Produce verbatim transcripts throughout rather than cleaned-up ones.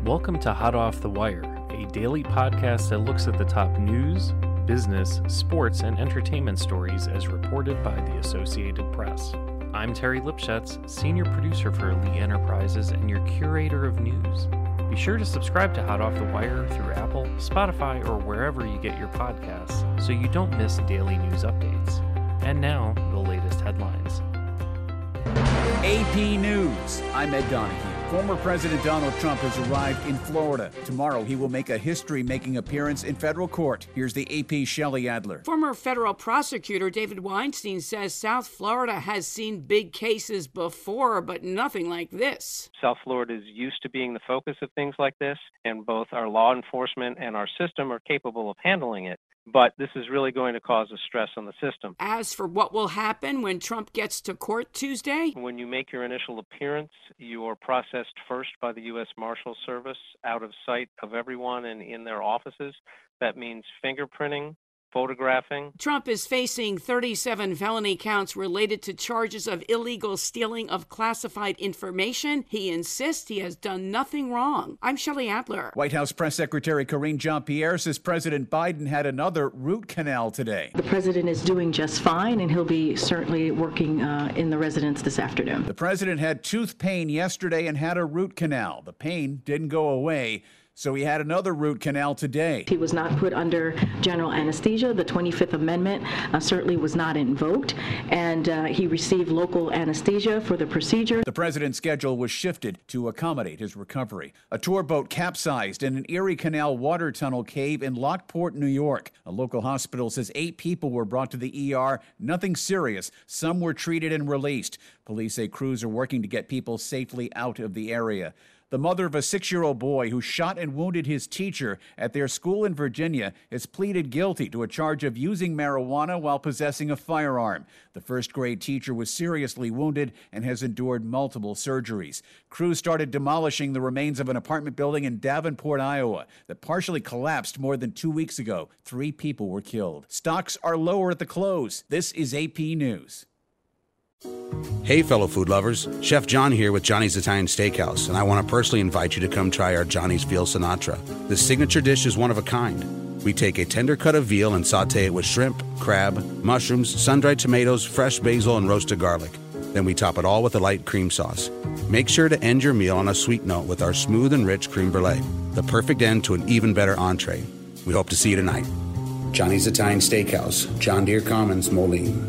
Welcome to Hot Off the Wire, a daily podcast that looks at the top news, business, sports, and entertainment stories as reported by the Associated Press. I'm Terry Lipschutz, senior producer for Lee Enterprises and your curator of news. Be sure to subscribe to Hot Off the Wire through Apple, Spotify, or wherever you get your podcasts so you don't miss daily news updates. And now, the latest headlines. A P News. I'm Ed Donahue. Former President Donald Trump has arrived in Florida. Tomorrow, he will make a history-making appearance in federal court. Here's the A P's Shelley Adler. Former federal prosecutor David Weinstein says South Florida has seen big cases before, but nothing like this. South Florida is used to being the focus of things like this, and both our law enforcement and our system are capable of handling it. But this is really going to cause a stress on the system. As for what will happen when Trump gets to court Tuesday? When you make your initial appearance, you are processed first by the U S Marshal Service out of sight of everyone and in their offices. That means fingerprinting, photographing. Trump is facing thirty-seven felony counts related to charges of illegal stealing of classified information. He insists he has done nothing wrong. I'm Shelley Adler. White House Press Secretary Karine Jean-Pierre says President Biden had another root canal today. The president is doing just fine, and he'll be certainly working uh, in the residence this afternoon. The president had tooth pain yesterday and had a root canal. The pain didn't go away, so he had another root canal today. He was not put under general anesthesia. The twenty-fifth Amendment uh, certainly was not invoked, and uh, he received local anesthesia for the procedure. The president's schedule was shifted to accommodate his recovery. A tour boat capsized in an Erie Canal water tunnel cave in Lockport, New York. A local hospital says eight people were brought to the E R, nothing serious. Some were treated and released. Police say crews are working to get people safely out of the area. The mother of a six-year-old boy who shot and wounded his teacher at their school in Virginia has pleaded guilty to a charge of using marijuana while possessing a firearm. The first-grade teacher was seriously wounded and has endured multiple surgeries. Crews started demolishing the remains of an apartment building in Davenport, Iowa, that partially collapsed more than two weeks ago. Three people were killed. Stocks are lower at the close. This is A P News. Hey, fellow food lovers. Chef John here with Johnny's Italian Steakhouse, and I want to personally invite you to come try our Johnny's Veal Sinatra. This signature dish is one of a kind. We take a tender cut of veal and saute it with shrimp, crab, mushrooms, sun-dried tomatoes, fresh basil, and roasted garlic. Then we top it all with a light cream sauce. Make sure to end your meal on a sweet note with our smooth and rich creme brulee, the perfect end to an even better entree. We hope to see you tonight. Johnny's Italian Steakhouse, John Deere Commons, Moline.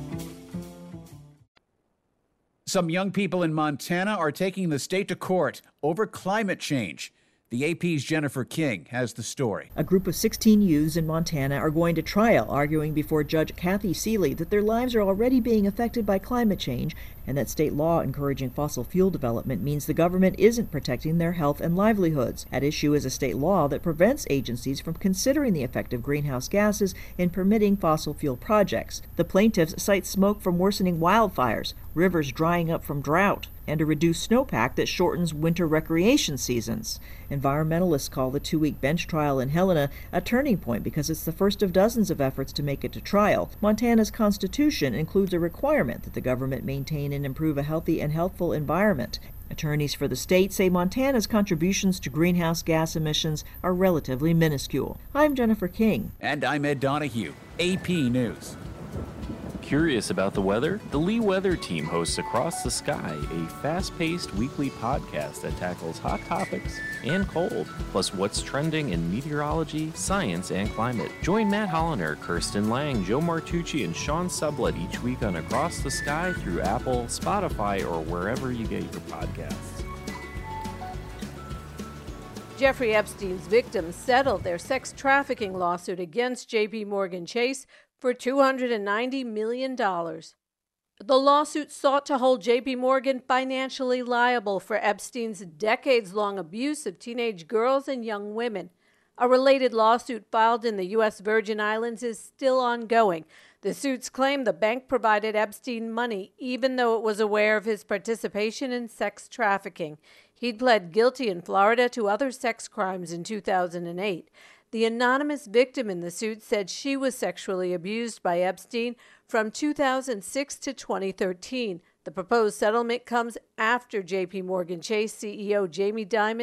Some young people in Montana are taking the state to court over climate change. The A P's Jennifer King has the story. A group of sixteen youths in Montana are going to trial, arguing before Judge Kathy Seeley that their lives are already being affected by climate change and that state law encouraging fossil fuel development means the government isn't protecting their health and livelihoods. At issue is a state law that prevents agencies from considering the effect of greenhouse gases in permitting fossil fuel projects. The plaintiffs cite smoke from worsening wildfires, rivers drying up from drought, and a reduced snowpack that shortens winter recreation seasons. Environmentalists call the two-week bench trial in Helena a turning point because it's the first of dozens of efforts to make it to trial. Montana's constitution includes a requirement that the government maintain and improve a healthy and healthful environment. Attorneys for the state say Montana's contributions to greenhouse gas emissions are relatively minuscule. I'm Jennifer King. And I'm Ed Donahue, A P News. Curious about the weather? The Lee Weather Team hosts Across the Sky, a fast-paced weekly podcast that tackles hot topics and cold, plus what's trending in meteorology, science, and climate. Join Matt Holliner, Kirsten Lang, Joe Martucci, and Sean Sublett each week on Across the Sky through Apple, Spotify, or wherever you get your podcasts. Jeffrey Epstein's victims settled their sex trafficking lawsuit against J P Morgan Chase for two hundred ninety million dollars. The lawsuit sought to hold J P Morgan financially liable for Epstein's decades-long abuse of teenage girls and young women. A related lawsuit filed in the U S Virgin Islands is still ongoing. The suits claim the bank provided Epstein money even though it was aware of his participation in sex trafficking. He'd pled guilty in Florida to other sex crimes in two thousand eight. The anonymous victim in the suit said she was sexually abused by Epstein from two thousand six to twenty thirteen. The proposed settlement comes after J P Morgan Chase C E O Jamie Dimon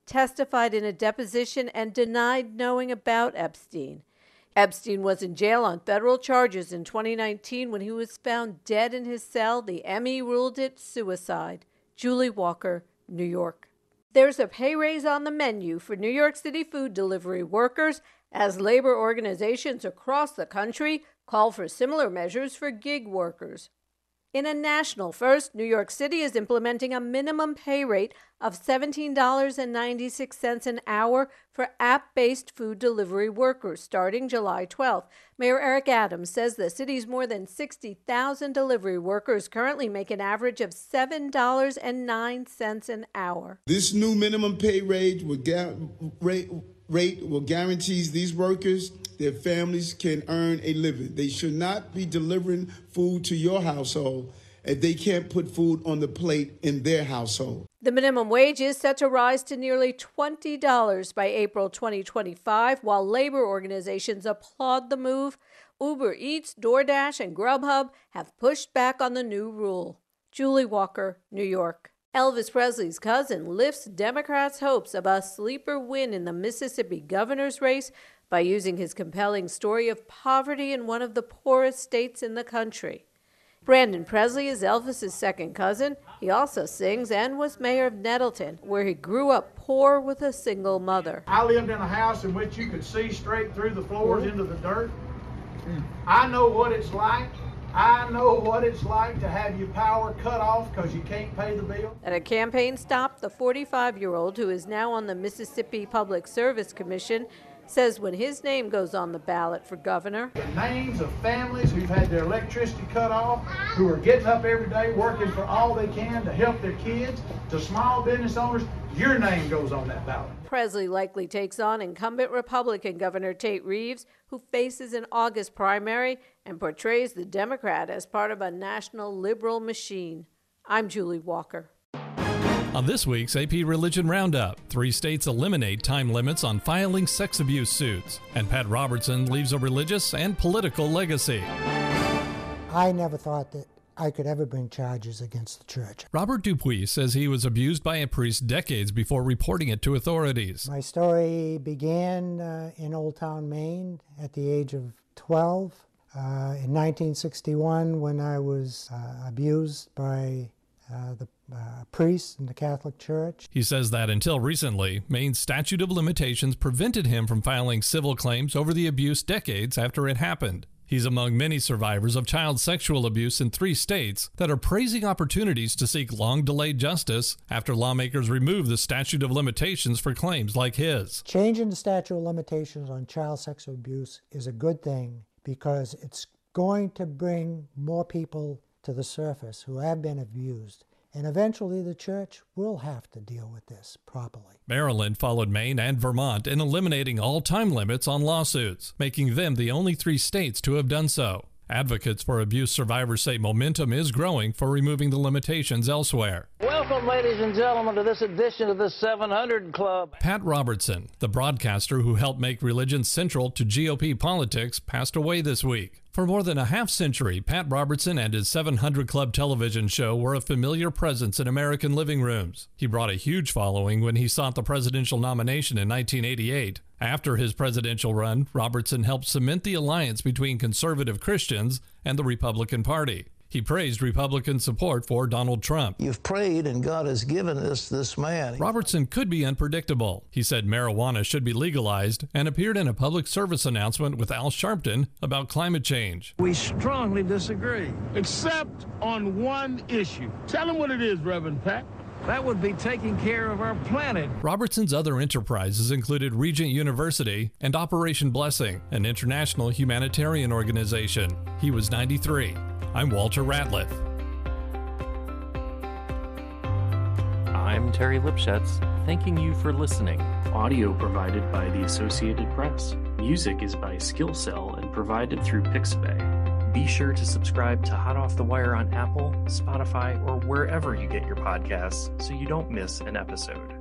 testified in a deposition and denied knowing about Epstein. Epstein was in jail on federal charges in twenty nineteen when he was found dead in his cell. The M E ruled it suicide. Julie Walker, New York. There's a pay raise on the menu for New York City food delivery workers as labor organizations across the country call for similar measures for gig workers. In a national first, New York City is implementing a minimum pay rate of seventeen dollars and ninety-six cents an hour for app-based food delivery workers starting July twelfth. Mayor Eric Adams says the city's more than sixty thousand delivery workers currently make an average of seven dollars and nine cents an hour. This new minimum pay rate will, ga- rate, rate will guarantees these workers their families can earn a living. They should not be delivering food to your household if they can't put food on the plate in their household. The minimum wage is set to rise to nearly twenty dollars by April twenty twenty-five, while labor organizations applaud the move. Uber Eats, DoorDash, and Grubhub have pushed back on the new rule. Julie Walker, New York. Elvis Presley's cousin lifts Democrats' hopes of a sleeper win in the Mississippi governor's race by using his compelling story of poverty in one of the poorest states in the country. Brandon Presley is Elvis's second cousin. He also sings and was mayor of Nettleton, where he grew up poor with a single mother. I lived in a house in which you could see straight through the floors into the dirt. I know what it's like. I know what it's like to have your power cut off because you can't pay the bill. At a campaign stop, the forty-five-year-old, who is now on the Mississippi Public Service Commission, says when his name goes on the ballot for governor. The names of families who've had their electricity cut off, who are getting up every day working for all they can to help their kids, to small business owners, your name goes on that ballot. Presley likely takes on incumbent Republican Governor Tate Reeves, who faces an August primary and portrays the Democrat as part of a national liberal machine. I'm Julie Walker. On this week's A P Religion Roundup, three states eliminate time limits on filing sex abuse suits, and Pat Robertson leaves a religious and political legacy. I never thought that I could ever bring charges against the church. Robert Dupuis says he was abused by a priest decades before reporting it to authorities. My story began uh, in Old Town, Maine at the age of twelve. Uh, in nineteen sixty-one, when I was uh, abused by uh, the uh, priests in the Catholic Church. He says that until recently, Maine's statute of limitations prevented him from filing civil claims over the abuse decades after it happened. He's among many survivors of child sexual abuse in three states that are praising opportunities to seek long-delayed justice after lawmakers remove the statute of limitations for claims like his. Changing the statute of limitations on child sexual abuse is a good thing because it's going to bring more people to the surface who have been abused. And eventually the church will have to deal with this properly. Maryland followed Maine and Vermont in eliminating all time limits on lawsuits, making them the only three states to have done so. Advocates for abuse survivors say momentum is growing for removing the limitations elsewhere. Welcome, ladies and gentlemen, to this edition of the seven hundred Club. Pat Robertson, the broadcaster who helped make religion central to G O P politics, passed away this week. For more than a half century, Pat Robertson and his seven hundred Club television show were a familiar presence in American living rooms. He brought a huge following when he sought the presidential nomination in nineteen eighty-eight. After his presidential run, Robertson helped cement the alliance between conservative Christians and the Republican Party. He praised Republican support for Donald Trump. You've prayed and God has given us this man. Robertson could be unpredictable. He said marijuana should be legalized and appeared in a public service announcement with Al Sharpton about climate change. We strongly disagree, except on one issue. Tell him what it is, Reverend Pat. That would be taking care of our planet. Robertson's other enterprises included Regent University and Operation Blessing, an international humanitarian organization. He was ninety-three. I'm Walter Ratliff. I'm Terry Lipschutz, thanking you for listening. Audio provided by the Associated Press. Music is by Skillcell and provided through Pixabay. Be sure to subscribe to Hot Off the Wire on Apple, Spotify, or wherever you get your podcasts so you don't miss an episode.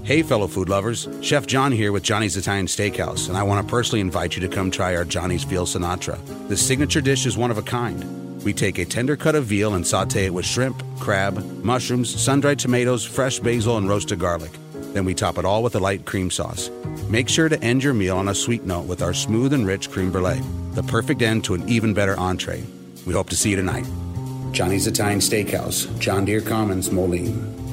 Hey, fellow food lovers. Chef John here with Johnny's Italian Steakhouse, and I want to personally invite you to come try our Johnny's Veal Sinatra. The signature dish is one of a kind. We take a tender cut of veal and saute it with shrimp, crab, mushrooms, sun-dried tomatoes, fresh basil, and roasted garlic. Then we top it all with a light cream sauce. Make sure to end your meal on a sweet note with our smooth and rich creme brulee, the perfect end to an even better entree. We hope to see you tonight. Johnny's Italian Steakhouse, John Deere Commons, Moline.